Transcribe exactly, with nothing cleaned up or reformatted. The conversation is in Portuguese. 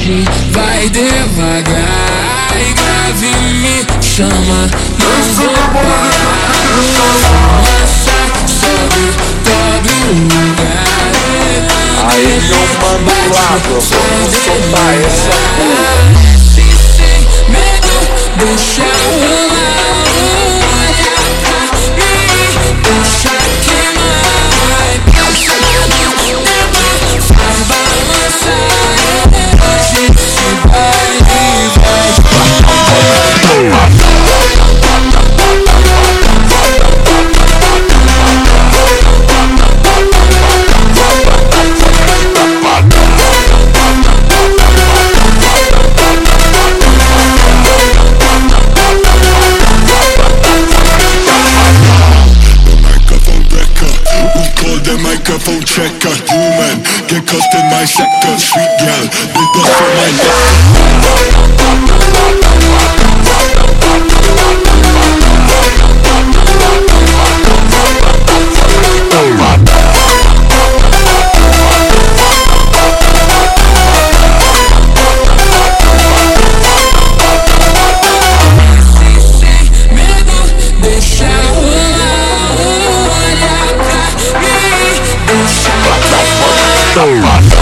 Hoje vai devagar e grave me chama, não vou parar. Nossa, sobe todo lugar. Aí meu mano lado, vamos soltar essa porra. Se sem medo, deixa rolar. Olha pra mim, deixa queimar. Pensa no tempo, faz balançar. Hoje se vai e vai. Microphone checker, human, get cussed in my sector. Sweet gal, big bust for my neck. Deixa